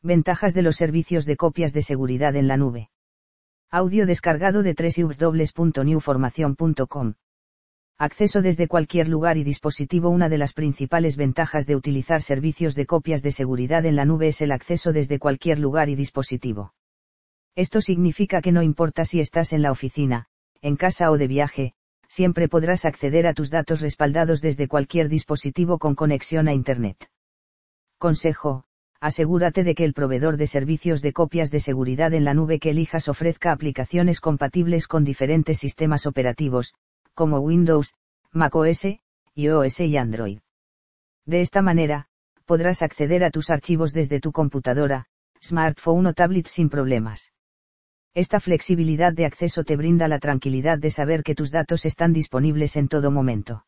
Ventajas de los servicios de copias de seguridad en la nube. Audio descargado de www.newformation.com. Acceso desde cualquier lugar y dispositivo. Una de las principales ventajas de utilizar servicios de copias de seguridad en la nube es el acceso desde cualquier lugar y dispositivo. Esto significa que no importa si estás en la oficina, en casa o de viaje, siempre podrás acceder a tus datos respaldados desde cualquier dispositivo con conexión a Internet. Consejo: asegúrate de que el proveedor de servicios de copias de seguridad en la nube que elijas ofrezca aplicaciones compatibles con diferentes sistemas operativos, como Windows, macOS, iOS y Android. De esta manera, podrás acceder a tus archivos desde tu computadora, smartphone o tablet sin problemas. Esta flexibilidad de acceso te brinda la tranquilidad de saber que tus datos están disponibles en todo momento.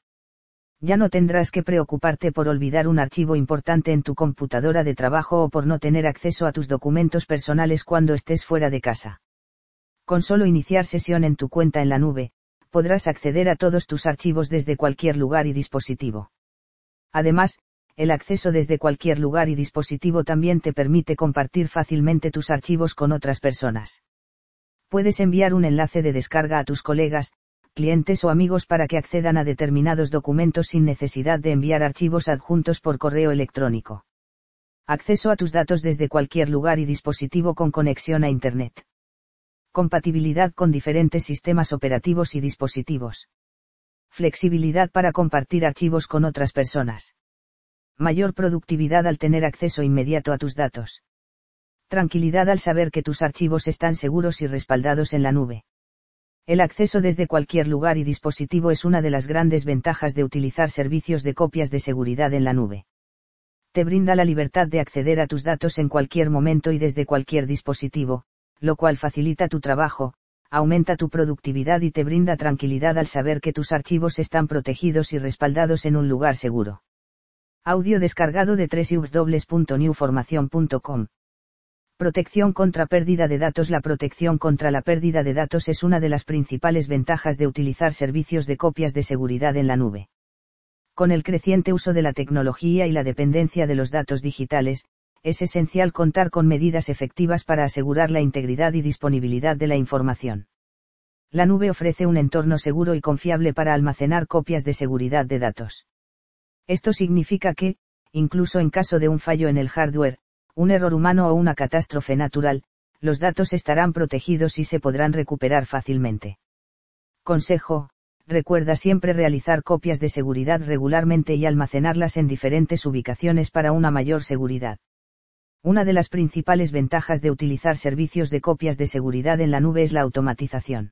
Ya no tendrás que preocuparte por olvidar un archivo importante en tu computadora de trabajo o por no tener acceso a tus documentos personales cuando estés fuera de casa. Con solo iniciar sesión en tu cuenta en la nube, podrás acceder a todos tus archivos desde cualquier lugar y dispositivo. Además, el acceso desde cualquier lugar y dispositivo también te permite compartir fácilmente tus archivos con otras personas. Puedes enviar un enlace de descarga a tus colegas, clientes o amigos para que accedan a determinados documentos sin necesidad de enviar archivos adjuntos por correo electrónico. Acceso a tus datos desde cualquier lugar y dispositivo con conexión a Internet. Compatibilidad con diferentes sistemas operativos y dispositivos. Flexibilidad para compartir archivos con otras personas. Mayor productividad al tener acceso inmediato a tus datos. Tranquilidad al saber que tus archivos están seguros y respaldados en la nube. El acceso desde cualquier lugar y dispositivo es una de las grandes ventajas de utilizar servicios de copias de seguridad en la nube. Te brinda la libertad de acceder a tus datos en cualquier momento y desde cualquier dispositivo, lo cual facilita tu trabajo, aumenta tu productividad y te brinda tranquilidad al saber que tus archivos están protegidos y respaldados en un lugar seguro. Audio descargado de www.newformation.com. Protección contra pérdida de datos. La protección contra la pérdida de datos es una de las principales ventajas de utilizar servicios de copias de seguridad en la nube. Con el creciente uso de la tecnología y la dependencia de los datos digitales, es esencial contar con medidas efectivas para asegurar la integridad y disponibilidad de la información. La nube ofrece un entorno seguro y confiable para almacenar copias de seguridad de datos. Esto significa que, incluso en caso de un fallo en el hardware, un error humano o una catástrofe natural, los datos estarán protegidos y se podrán recuperar fácilmente. Consejo: recuerda siempre realizar copias de seguridad regularmente y almacenarlas en diferentes ubicaciones para una mayor seguridad. Una de las principales ventajas de utilizar servicios de copias de seguridad en la nube es la automatización.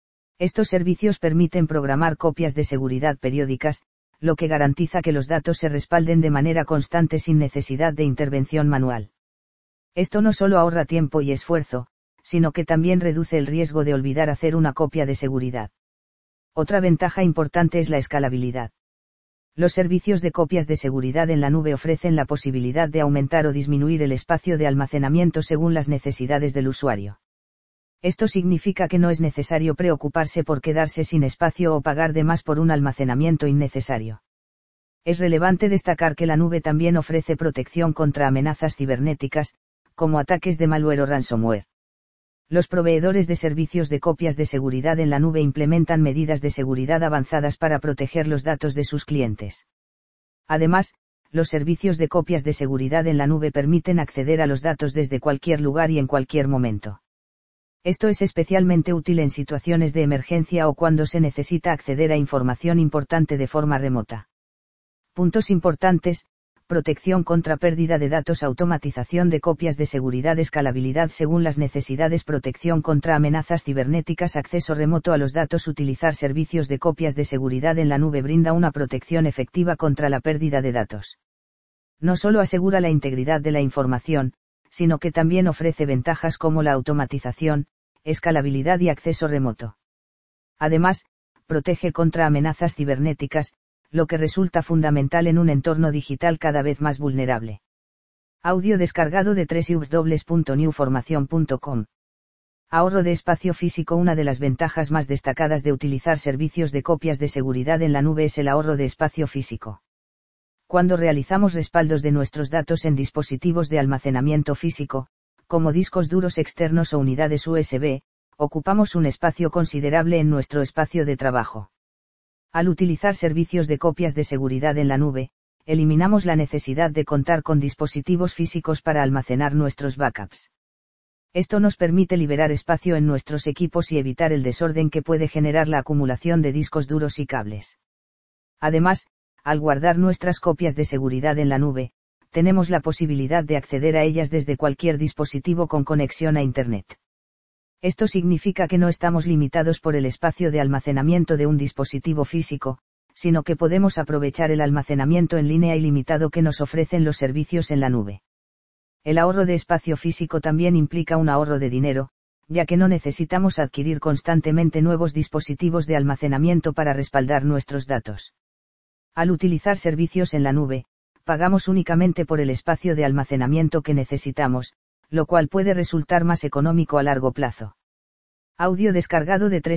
Estos servicios permiten programar copias de seguridad periódicas, lo que garantiza que los datos se respalden de manera constante sin necesidad de intervención manual. Esto no solo ahorra tiempo y esfuerzo, sino que también reduce el riesgo de olvidar hacer una copia de seguridad. Otra ventaja importante es la escalabilidad. Los servicios de copias de seguridad en la nube ofrecen la posibilidad de aumentar o disminuir el espacio de almacenamiento según las necesidades del usuario. Esto significa que no es necesario preocuparse por quedarse sin espacio o pagar de más por un almacenamiento innecesario. Es relevante destacar que la nube también ofrece protección contra amenazas cibernéticas, como ataques de malware o ransomware. Los proveedores de servicios de copias de seguridad en la nube implementan medidas de seguridad avanzadas para proteger los datos de sus clientes. Además, los servicios de copias de seguridad en la nube permiten acceder a los datos desde cualquier lugar y en cualquier momento. Esto es especialmente útil en situaciones de emergencia o cuando se necesita acceder a información importante de forma remota. Puntos importantes: protección contra pérdida de datos, automatización de copias de seguridad, escalabilidad según las necesidades, protección contra amenazas cibernéticas, acceso remoto a los datos. Utilizar servicios de copias de seguridad en la nube brinda una protección efectiva contra la pérdida de datos. No solo asegura la integridad de la información, sino que también ofrece ventajas como la automatización, escalabilidad y acceso remoto. Además, protege contra amenazas cibernéticas, lo que resulta fundamental en un entorno digital cada vez más vulnerable. Audio descargado de www.newformation.com. Ahorro de espacio físico. Una de las ventajas más destacadas de utilizar servicios de copias de seguridad en la nube es el ahorro de espacio físico. Cuando realizamos respaldos de nuestros datos en dispositivos de almacenamiento físico, como discos duros externos o unidades USB, ocupamos un espacio considerable en nuestro espacio de trabajo. Al utilizar servicios de copias de seguridad en la nube, eliminamos la necesidad de contar con dispositivos físicos para almacenar nuestros backups. Esto nos permite liberar espacio en nuestros equipos y evitar el desorden que puede generar la acumulación de discos duros y cables. Además, al guardar nuestras copias de seguridad en la nube, tenemos la posibilidad de acceder a ellas desde cualquier dispositivo con conexión a Internet. Esto significa que no estamos limitados por el espacio de almacenamiento de un dispositivo físico, sino que podemos aprovechar el almacenamiento en línea ilimitado que nos ofrecen los servicios en la nube. El ahorro de espacio físico también implica un ahorro de dinero, ya que no necesitamos adquirir constantemente nuevos dispositivos de almacenamiento para respaldar nuestros datos. Al utilizar servicios en la nube, pagamos únicamente por el espacio de almacenamiento que necesitamos, lo cual puede resultar más económico a largo plazo. Audio descargado de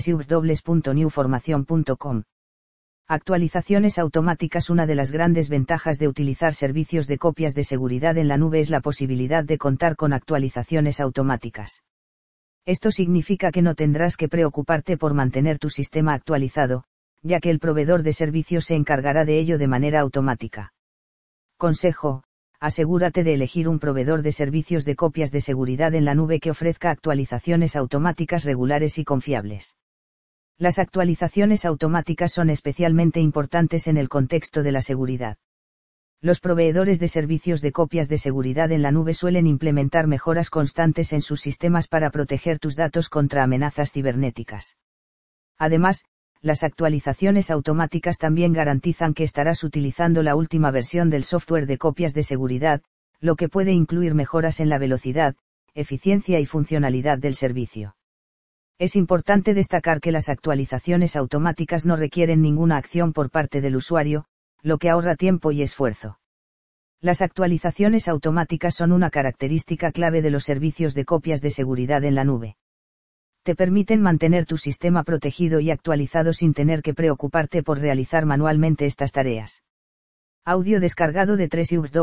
www.newformation.com. Actualizaciones automáticas. Una de las grandes ventajas de utilizar servicios de copias de seguridad en la nube es la posibilidad de contar con actualizaciones automáticas. Esto significa que no tendrás que preocuparte por mantener tu sistema actualizado, ya que el proveedor de servicios se encargará de ello de manera automática. Consejo: asegúrate de elegir un proveedor de servicios de copias de seguridad en la nube que ofrezca actualizaciones automáticas regulares y confiables. Las actualizaciones automáticas son especialmente importantes en el contexto de la seguridad. Los proveedores de servicios de copias de seguridad en la nube suelen implementar mejoras constantes en sus sistemas para proteger tus datos contra amenazas cibernéticas. Además, las actualizaciones automáticas también garantizan que estarás utilizando la última versión del software de copias de seguridad, lo que puede incluir mejoras en la velocidad, eficiencia y funcionalidad del servicio. Es importante destacar que las actualizaciones automáticas no requieren ninguna acción por parte del usuario, lo que ahorra tiempo y esfuerzo. Las actualizaciones automáticas son una característica clave de los servicios de copias de seguridad en la nube. Te permiten mantener tu sistema protegido y actualizado sin tener que preocuparte por realizar manualmente estas tareas. Audio descargado de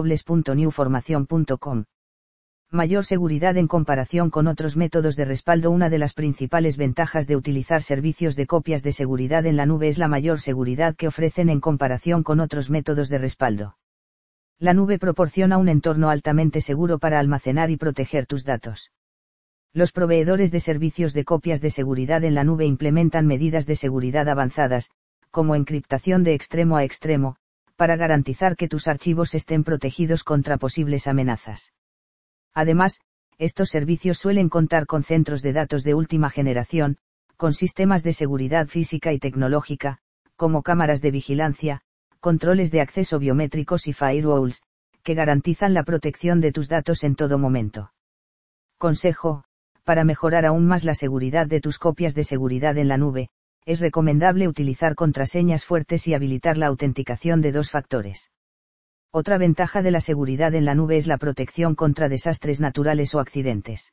www.newformation.com. Mayor seguridad en comparación con otros métodos de respaldo. Una de las principales ventajas de utilizar servicios de copias de seguridad en la nube es la mayor seguridad que ofrecen en comparación con otros métodos de respaldo. La nube proporciona un entorno altamente seguro para almacenar y proteger tus datos. Los proveedores de servicios de copias de seguridad en la nube implementan medidas de seguridad avanzadas, como encriptación de extremo a extremo, para garantizar que tus archivos estén protegidos contra posibles amenazas. Además, estos servicios suelen contar con centros de datos de última generación, con sistemas de seguridad física y tecnológica, como cámaras de vigilancia, controles de acceso biométricos y firewalls, que garantizan la protección de tus datos en todo momento. Consejo: para mejorar aún más la seguridad de tus copias de seguridad en la nube, es recomendable utilizar contraseñas fuertes y habilitar la autenticación de 2 factores. Otra ventaja de la seguridad en la nube es la protección contra desastres naturales o accidentes.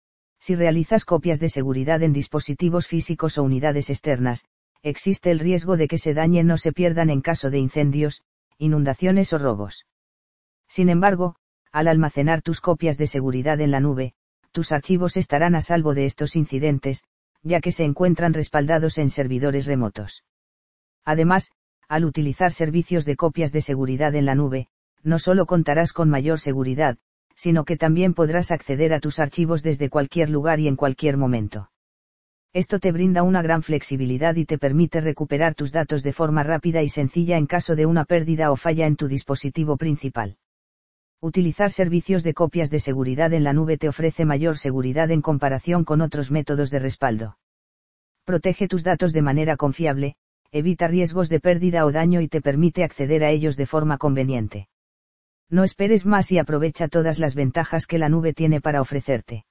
Si realizas copias de seguridad en dispositivos físicos o unidades externas, existe el riesgo de que se dañen o se pierdan en caso de incendios, inundaciones o robos. Sin embargo, al almacenar tus copias de seguridad en la nube, tus archivos estarán a salvo de estos incidentes, ya que se encuentran respaldados en servidores remotos. Además, al utilizar servicios de copias de seguridad en la nube, no solo contarás con mayor seguridad, sino que también podrás acceder a tus archivos desde cualquier lugar y en cualquier momento. Esto te brinda una gran flexibilidad y te permite recuperar tus datos de forma rápida y sencilla en caso de una pérdida o falla en tu dispositivo principal. Utilizar servicios de copias de seguridad en la nube te ofrece mayor seguridad en comparación con otros métodos de respaldo. Protege tus datos de manera confiable, evita riesgos de pérdida o daño y te permite acceder a ellos de forma conveniente. No esperes más y aprovecha todas las ventajas que la nube tiene para ofrecerte.